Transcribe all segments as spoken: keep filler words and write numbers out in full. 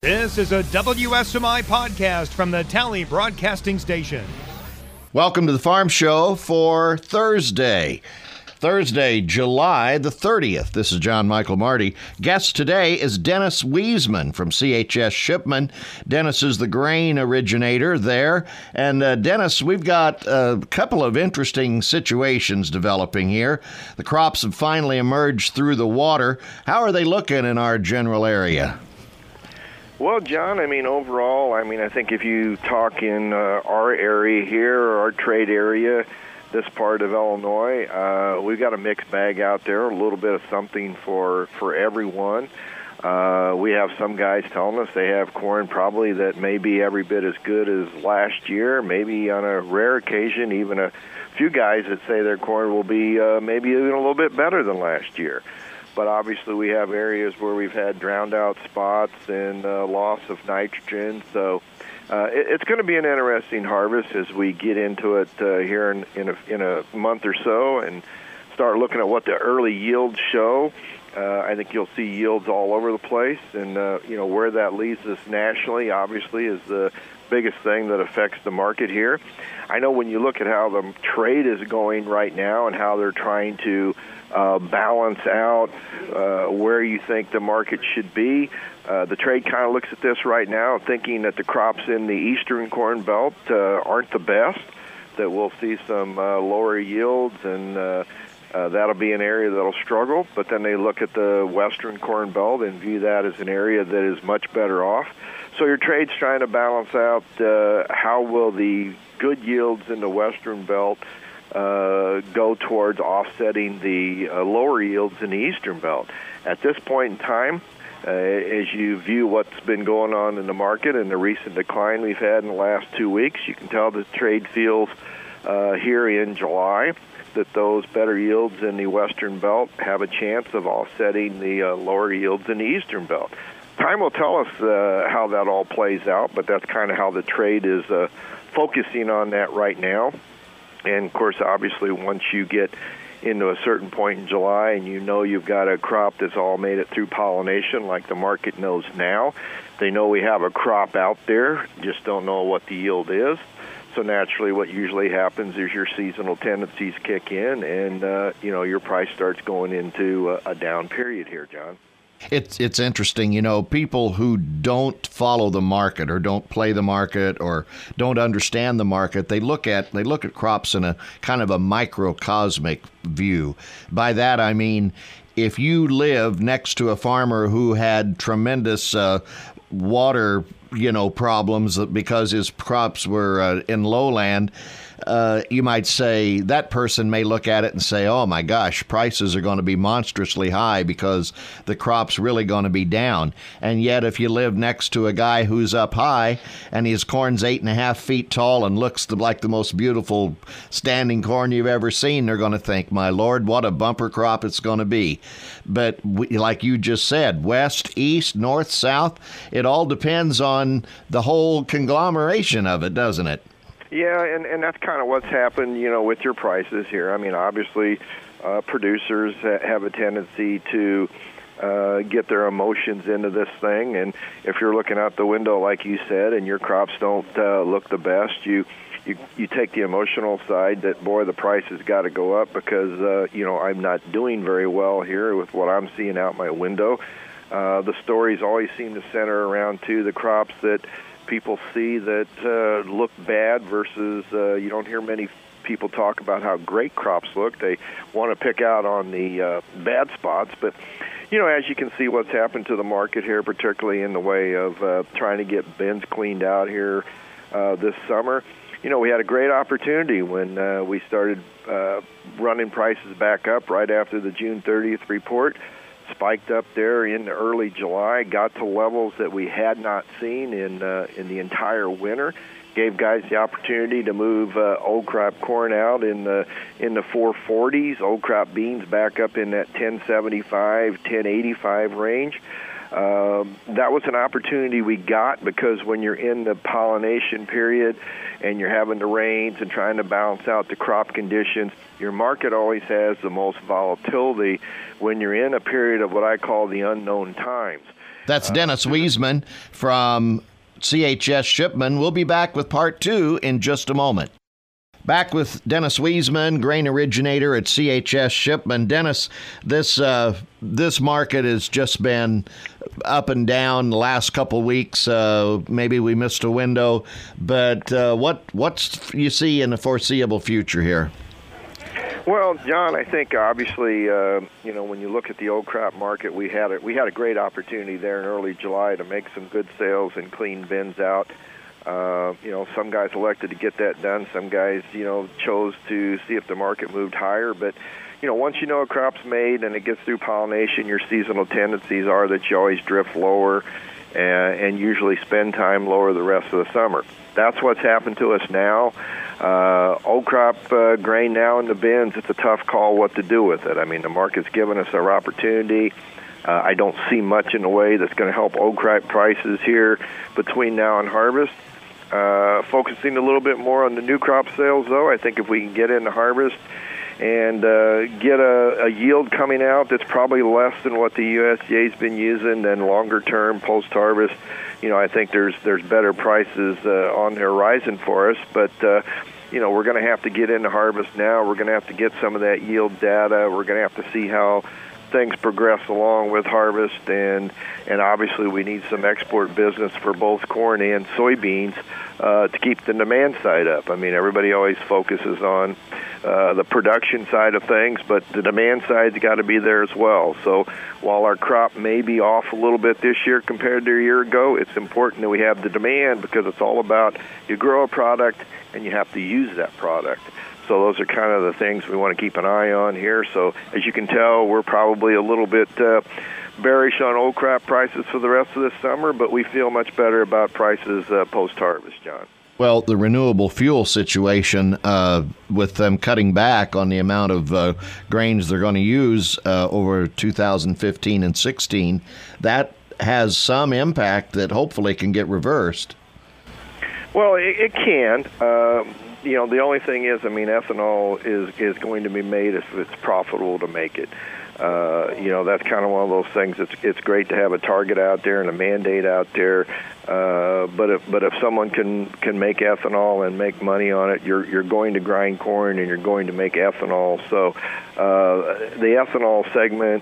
This is a W S M I podcast from the Tally Broadcasting Station. Welcome to the Farm Show for Thursday. Thursday, July the thirtieth. This is John Michael Marty. Guest today is Dennis Wiesman from C H S Shipman. Dennis is the grain originator there. And uh, Dennis, we've got a couple of interesting situations developing here. The crops have finally emerged through the water. How are they looking in our general area? Well, John, I mean, overall, I mean, I think if you talk in uh, our area here, or our trade area, this part of Illinois, uh, we've got a mixed bag out there, a little bit of something for, for everyone. Uh, we have some guys telling us they have corn probably that may be every bit as good as last year, maybe on a rare occasion, even a few guys that say their corn will be uh, maybe even a little bit better than last year. But obviously we have areas where we've had drowned out spots and uh, loss of nitrogen, so Uh, it, it's going to be an interesting harvest as we get into it uh, here in, in, a, in a month or so and start looking at what the early yields show. Uh, I think you'll see yields all over the place, and uh, you know where that leads us nationally, obviously, is the biggest thing that affects the market here. I know when you look at how the trade is going right now and how they're trying to uh, balance out uh, where you think the market should be, Uh, the trade kind of looks at this right now, thinking that the crops in the eastern corn belt uh, aren't the best, that we'll see some uh, lower yields, and uh, uh, that'll be an area that'll struggle. But then they look at the western corn belt and view that as an area that is much better off. So your trade's trying to balance out uh, how will the good yields in the western belt uh, go towards offsetting the uh, lower yields in the eastern belt. At this point in time, Uh, as you view what's been going on in the market and the recent decline we've had in the last two weeks, you can tell the trade feels uh, here in July that those better yields in the western belt have a chance of offsetting the uh, lower yields in the eastern belt. Time will tell us uh, how that all plays out, but that's kind of how the trade is uh, focusing on that right now. And, of course, obviously, once you get into a certain point in July and you know you've got a crop that's all made it through pollination like the market knows now, they know we have a crop out there, just don't know what the yield is. So naturally what usually happens is your seasonal tendencies kick in and, uh, you know, your price starts going into a, a down period here, John. It's it's interesting, you know, people who don't follow the market or don't play the market or don't understand the market, they look at they look at crops in a kind of a microcosmic view. By that I mean, if you live next to a farmer who had tremendous uh, water, you know, problems because his crops were uh, in lowland, Uh, you might say that person may look at it and say, oh, my gosh, prices are going to be monstrously high because the crop's really going to be down. And yet if you live next to a guy who's up high and his corn's eight and a half feet tall and looks like the most beautiful standing corn you've ever seen, they're going to think, my Lord, what a bumper crop it's going to be. But we, like you just said, west, east, north, south, it all depends on the whole conglomeration of it, doesn't it? Yeah, and, and that's kind of what's happened, you know, with your prices here. I mean, obviously, uh, producers have a tendency to uh, get their emotions into this thing, and if you're looking out the window, like you said, and your crops don't uh, look the best, you, you you take the emotional side that, boy, the price has got to go up because, uh, you know, I'm not doing very well here with what I'm seeing out my window. Uh, the stories always seem to center around, too, the crops that people see that uh, look bad versus uh, you don't hear many people talk about how great crops look. They want to pick out on the uh, bad spots. But, you know, as you can see what's happened to the market here, particularly in the way of uh, trying to get bins cleaned out here uh, this summer, you know, we had a great opportunity when uh, we started uh, running prices back up right after the June thirtieth report. Spiked up there in early July, got to levels that we had not seen in uh, in the entire winter. Gave guys the opportunity to move uh, old crop corn out in the in the four forties, old crop beans back up in that ten seventy-five, ten eighty-five range. Um, that was an opportunity we got because when you're in the pollination period and you're having the rains and trying to balance out the crop conditions, your market always has the most volatility when you're in a period of what I call the unknown times. That's Dennis Wiesman from C H S Shipman. We'll be back with part two in just a moment. Back with Dennis Wiesman, grain originator at C H S Shipman. Dennis, this uh, this market has just been up and down the last couple weeks. Uh, maybe we missed a window, but uh, what what's you see in the foreseeable future here? Well, John, I think obviously, uh, you know, when you look at the old crop market, we had a, we had a great opportunity there in early July to make some good sales and clean bins out. Uh, you know, some guys elected to get that done. Some guys, you know, chose to see if the market moved higher. But, you know, once you know a crop's made and it gets through pollination, your seasonal tendencies are that you always drift lower and, and usually spend time lower the rest of the summer. That's what's happened to us now. Uh, old crop uh, grain now in the bins, it's a tough call what to do with it. I mean, the market's given us our opportunity. Uh, I don't see much in the way that's going to help old crop prices here between now and harvest. Uh, focusing a little bit more on the new crop sales, though, I think if we can get into harvest and uh, get a, a yield coming out that's probably less than what the U S D A's been using, then longer term post-harvest, you know, I think there's there's better prices uh, on the horizon for us. But, uh, you know, we're going to have to get into harvest now. We're going to have to get some of that yield data. We're going to have to see how things progress along with harvest, and and obviously we need some export business for both corn and soybeans uh, to keep the demand side up. I mean, everybody always focuses on uh, the production side of things, but the demand side's got to be there as well. So while our crop may be off a little bit this year compared to a year ago, it's important that we have the demand, because it's all about you grow a product and you have to use that product. So those are kind of the things we want to keep an eye on here. So as you can tell, we're probably a little bit uh, bearish on old crop prices for the rest of this summer, but we feel much better about prices uh, post-harvest, John. Well, the renewable fuel situation, uh, with them cutting back on the amount of uh, grains they're going to use uh, over two thousand fifteen and sixteen, that has some impact that hopefully can get reversed. Well, it, it can. Um, You know, the only thing is, I mean, ethanol is, is going to be made if it's profitable to make it. Uh, you know, that's kind of one of those things. It's it's great to have a target out there and a mandate out there, uh, but if but if someone can can make ethanol and make money on it, you're you're going to grind corn and you're going to make ethanol. So uh, the ethanol segment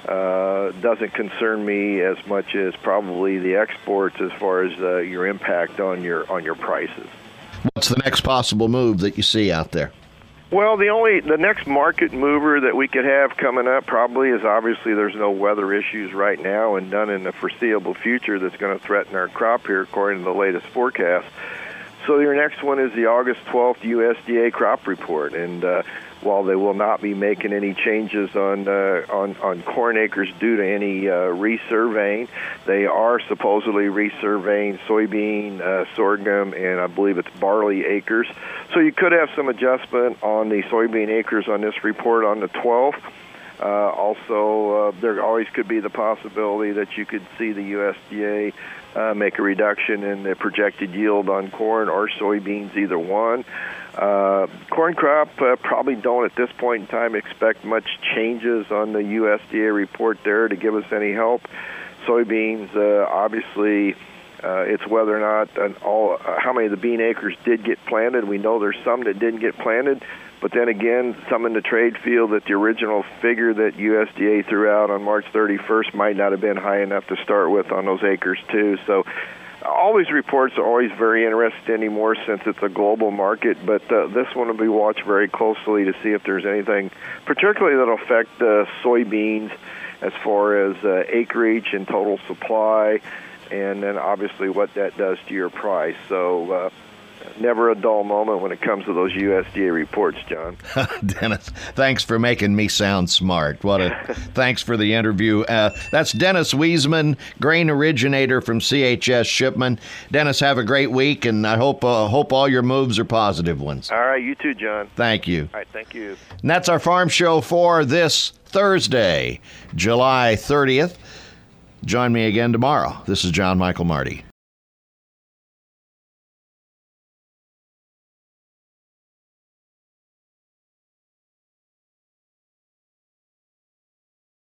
uh, doesn't concern me as much as probably the exports as far as uh, your impact on your on your prices. What's the next possible move that you see out there? Well, the only the next market mover that we could have coming up probably is, obviously there's no weather issues right now and none in the foreseeable future that's going to threaten our crop here according to the latest forecast. So your next one is the August twelfth U S D A crop report, and uh, while they will not be making any changes on uh, on, on corn acres due to any uh, resurveying, they are supposedly resurveying soybean, uh, sorghum, and I believe it's barley acres. So you could have some adjustment on the soybean acres on this report on the twelfth. Uh, also, uh, there always could be the possibility that you could see the U S D A uh, make a reduction in the projected yield on corn or soybeans, either one. Uh, corn crop, uh, probably don't at this point in time expect much changes on the U S D A report there to give us any help. Soybeans, uh, obviously, uh, it's whether or not an all uh, how many of the bean acres did get planted. We know there's some that didn't get planted, but then again, some in the trade feel that the original figure that U S D A threw out on March thirty-first might not have been high enough to start with on those acres too. So all these reports are always very interesting anymore since it's a global market, but uh, this one will be watched very closely to see if there's anything particularly that will affect uh, soybeans as far as uh, acreage and total supply, and then obviously what that does to your price. So uh, never a dull moment when it comes to those U S D A reports, John. Dennis, thanks for making me sound smart. What a thanks for the interview. Uh, that's Dennis Wiesman, grain originator from C H S Shipman. Dennis, have a great week, and I hope uh, hope all your moves are positive ones. All right, you too, John. Thank you. All right, thank you. And that's our farm show for this Thursday, July thirtieth. Join me again tomorrow. This is John Michael Marty.